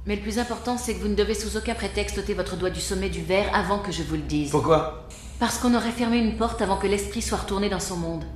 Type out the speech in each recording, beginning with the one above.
Mais le plus important, c'est que vous ne devez sous aucun prétexte ôter votre doigt du sommet du verre avant que je vous le dise. Pourquoi ? Parce qu'on aurait fermé une porte avant que l'esprit soit retourné dans son monde.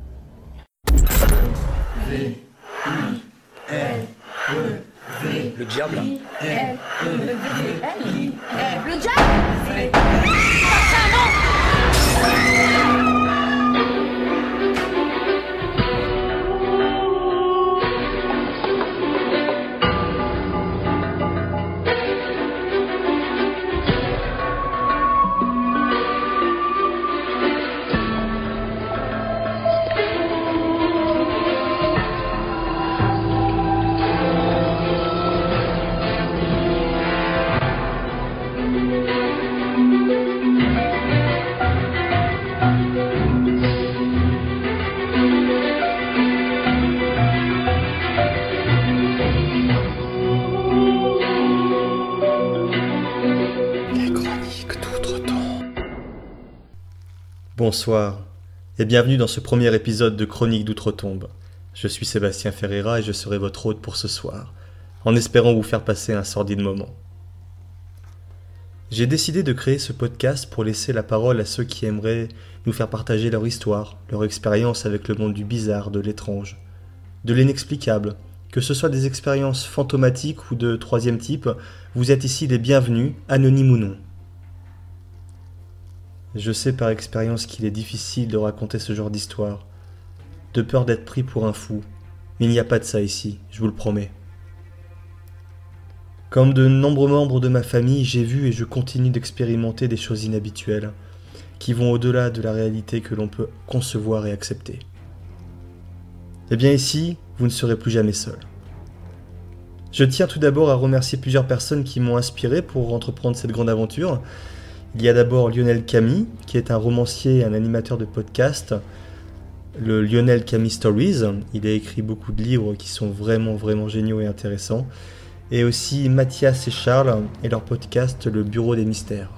Le diable ? Le diable ? Bonsoir et bienvenue dans ce premier épisode de Chronique d'Outre-Tombe. Je suis Sébastien Ferreira et je serai votre hôte pour ce soir, en espérant vous faire passer un sordide moment. J'ai décidé de créer ce podcast pour laisser la parole à ceux qui aimeraient nous faire partager leur histoire, leur expérience avec le monde du bizarre, de l'étrange, de l'inexplicable. Que ce soit des expériences fantomatiques ou de troisième type, vous êtes ici les bienvenus, anonymes ou non. Je sais par expérience qu'il est difficile de raconter ce genre d'histoire, de peur d'être pris pour un fou, mais il n'y a pas de ça ici, je vous le promets. Comme de nombreux membres de ma famille, j'ai vu et je continue d'expérimenter des choses inhabituelles, qui vont au-delà de la réalité que l'on peut concevoir et accepter. Eh bien ici, vous ne serez plus jamais seul. Je tiens tout d'abord à remercier plusieurs personnes qui m'ont inspiré pour entreprendre cette grande aventure. Il y a d'abord Lionel Camille, qui est un romancier et un animateur de podcast, le Lionel Camille Stories. Il a écrit beaucoup de livres qui sont vraiment géniaux et intéressants. Et aussi Mathias et Charles et leur podcast Le Bureau des Mystères.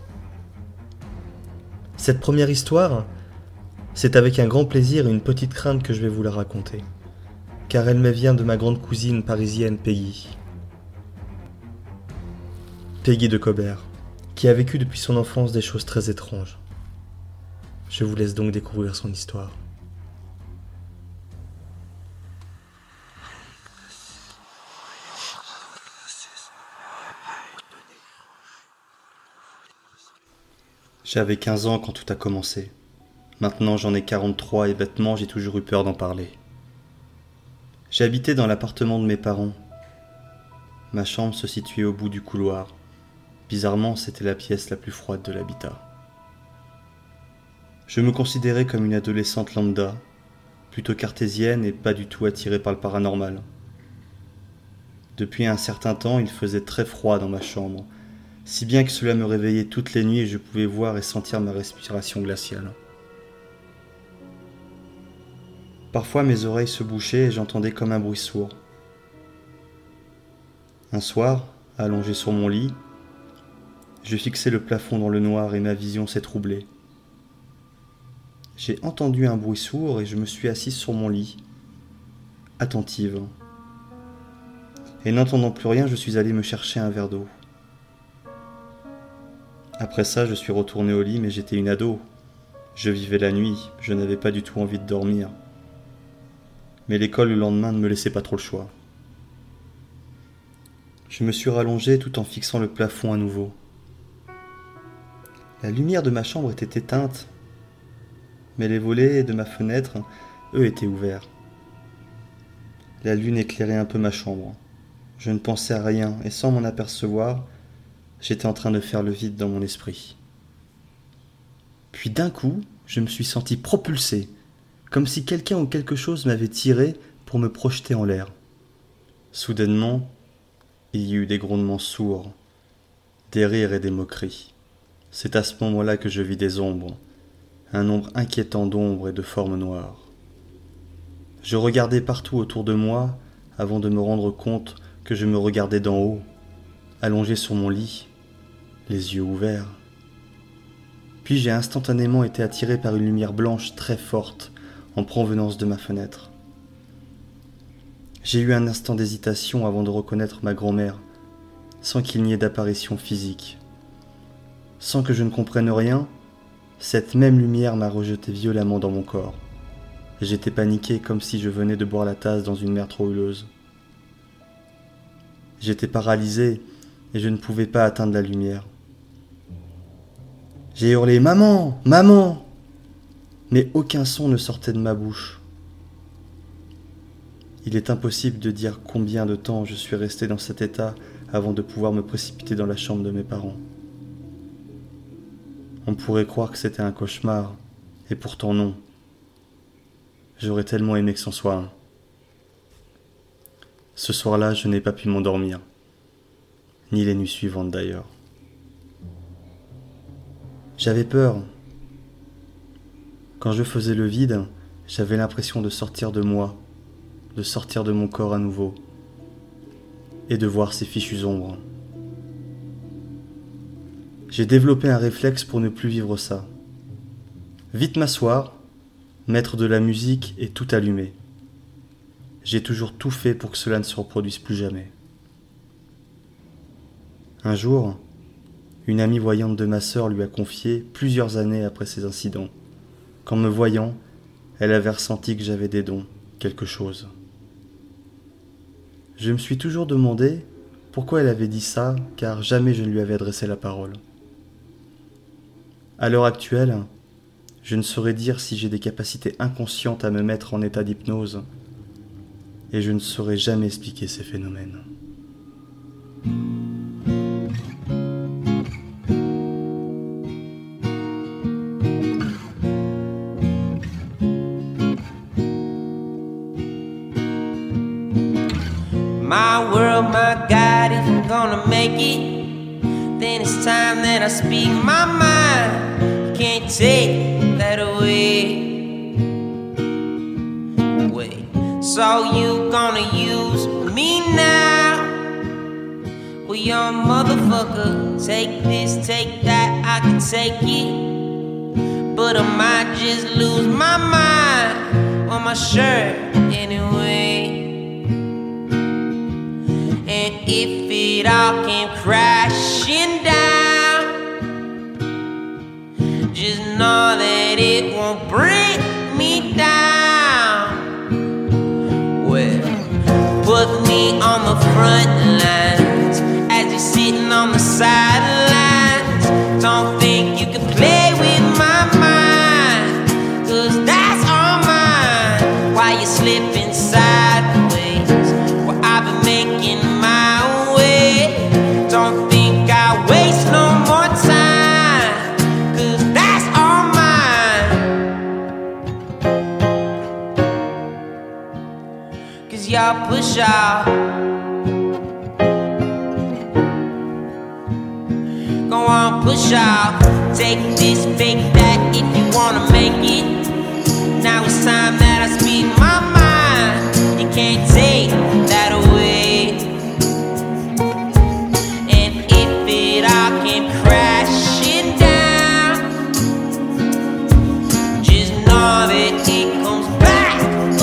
Cette première histoire, c'est avec un grand plaisir et une petite crainte que je vais vous la raconter, car elle me vient de ma grande cousine parisienne Peggy. Peggy de Cobert, qui a vécu depuis son enfance des choses très étranges. Je vous laisse donc découvrir son histoire. J'avais 15 ans quand tout a commencé. Maintenant j'en ai 43 et bêtement j'ai toujours eu peur d'en parler. J'habitais dans l'appartement de mes parents. Ma chambre se situait au bout du couloir. Bizarrement, c'était la pièce la plus froide de l'habitat. Je me considérais comme une adolescente lambda, plutôt cartésienne et pas du tout attirée par le paranormal. Depuis un certain temps, il faisait très froid dans ma chambre, si bien que cela me réveillait toutes les nuits et je pouvais voir et sentir ma respiration glaciale. Parfois, mes oreilles se bouchaient et j'entendais comme un bruit sourd. Un soir, allongé sur mon lit, je fixais le plafond dans le noir et ma vision s'est troublée. J'ai entendu un bruit sourd et je me suis assise sur mon lit, attentive. Et n'entendant plus rien, je suis allé me chercher un verre d'eau. Après ça, je suis retourné au lit, mais j'étais une ado. Je vivais la nuit, je n'avais pas du tout envie de dormir. Mais l'école le lendemain ne me laissait pas trop le choix. Je me suis rallongé tout en fixant le plafond à nouveau. La lumière de ma chambre était éteinte, mais les volets de ma fenêtre, eux, étaient ouverts. La lune éclairait un peu ma chambre. Je ne pensais à rien, et sans m'en apercevoir, j'étais en train de faire le vide dans mon esprit. Puis d'un coup, je me suis senti propulsé, comme si quelqu'un ou quelque chose m'avait tiré pour me projeter en l'air. Soudainement, il y eut des grondements sourds, des rires et des moqueries. C'est à ce moment-là que je vis des ombres, un nombre inquiétant d'ombres et de formes noires. Je regardais partout autour de moi avant de me rendre compte que je me regardais d'en haut, allongé sur mon lit, les yeux ouverts. Puis j'ai instantanément été attiré par une lumière blanche très forte en provenance de ma fenêtre. J'ai eu un instant d'hésitation avant de reconnaître ma grand-mère, sans qu'il n'y ait d'apparition physique. Sans que je ne comprenne rien, cette même lumière m'a rejeté violemment dans mon corps. J'étais paniqué comme si je venais de boire la tasse dans une mer trop houleuse. J'étais paralysé et je ne pouvais pas atteindre la lumière. J'ai hurlé « Maman! Maman !» mais aucun son ne sortait de ma bouche. Il est impossible de dire combien de temps je suis resté dans cet état avant de pouvoir me précipiter dans la chambre de mes parents. On pourrait croire que c'était un cauchemar, et pourtant non. J'aurais tellement aimé que c'en soit un. Ce soir-là, je n'ai pas pu m'endormir, ni les nuits suivantes d'ailleurs. J'avais peur. Quand je faisais le vide, j'avais l'impression de sortir de moi, de sortir de mon corps à nouveau, et de voir ces fichues ombres. J'ai développé un réflexe pour ne plus vivre ça. Vite m'asseoir, mettre de la musique et tout allumer. J'ai toujours tout fait pour que cela ne se reproduise plus jamais. Un jour, une amie voyante de ma sœur lui a confié, plusieurs années après ces incidents, qu'en me voyant, elle avait ressenti que j'avais des dons, quelque chose. Je me suis toujours demandé pourquoi elle avait dit ça, car jamais je ne lui avais adressé la parole. À l'heure actuelle, je ne saurais dire si j'ai des capacités inconscientes à me mettre en état d'hypnose, et je ne saurais jamais expliquer ces phénomènes. My world, my God, if I'm gonna make it, then it's time that I speak my mind. Can't take that away. Wait, so you gonna use me now? Well, you're a motherfucker. Take this, take that, I can take it, but I might just lose my mind on my shirt anyway. And if it all came crashing down, just know that it won't bring me down. Well, put me on the front lines as you're sitting on the sidelines. Don't think you can play with my mind, 'cause that's all mine. While you're slipping sideways, well, I've been making my way. Don't think I waste no more time, 'cause that's all mine. 'Cause y'all push out. Go on, push out. Take this, fake that if you wanna make it. Now it's time that I speak my mind. You can't take that away. And if it all came crashing down, just know that it comes back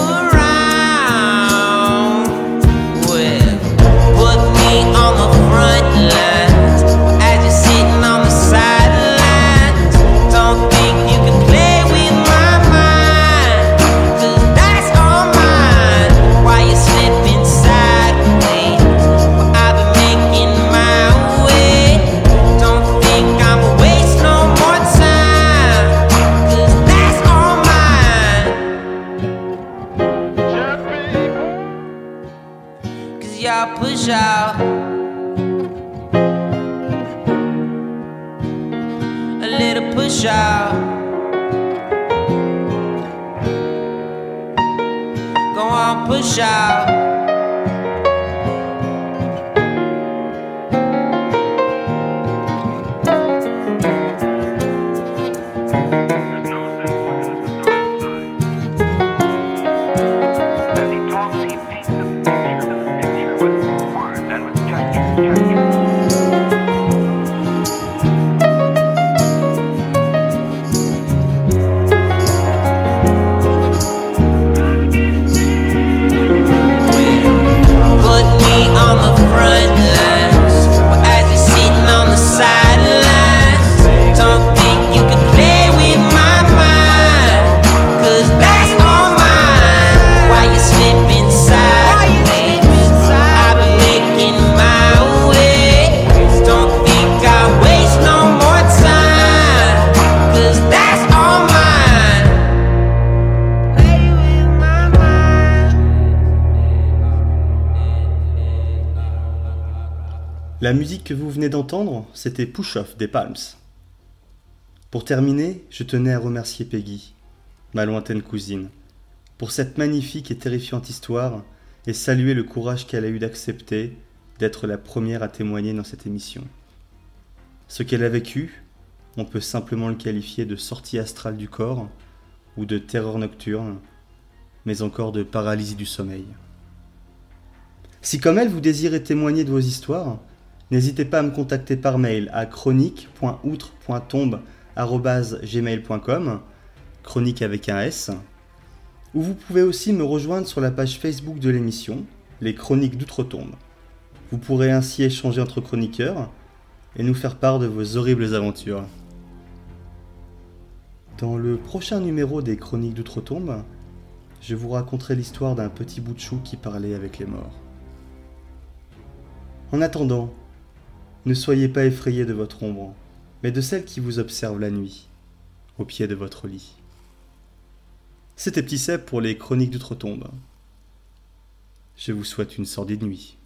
around. Well, put me on the front lines as you're sitting on the sidelines. Don't think you can play with my mind, 'cause that's all mine. While you're slipping sideways, well, I've been making my way. Don't think I'ma waste no more time, 'cause that's all mine. 'Cause y'all push out. A little push out. Go on, push out. La musique que vous venez d'entendre, c'était Push Off des Palms. Pour terminer, je tenais à remercier Peggy, ma lointaine cousine, pour cette magnifique et terrifiante histoire et saluer le courage qu'elle a eu d'accepter d'être la première à témoigner dans cette émission. Ce qu'elle a vécu, on peut simplement le qualifier de sortie astrale du corps ou de terreur nocturne, mais encore de paralysie du sommeil. Si comme elle vous désirez témoigner de vos histoires, n'hésitez pas à me contacter par mail à chronique.outre.tombe@gmail.com, chronique avec un S, ou vous pouvez aussi me rejoindre sur la page Facebook de l'émission, les Chroniques d'Outre-Tombe. Vous pourrez ainsi échanger entre chroniqueurs et nous faire part de vos horribles aventures. Dans le prochain numéro des Chroniques d'Outre-Tombe, je vous raconterai l'histoire d'un petit bout de chou qui parlait avec les morts. En attendant, ne soyez pas effrayés de votre ombre, mais de celle qui vous observe la nuit, au pied de votre lit. C'était Petit Seb pour les Chroniques d'Outre-Tombe. Je vous souhaite une sordide nuit.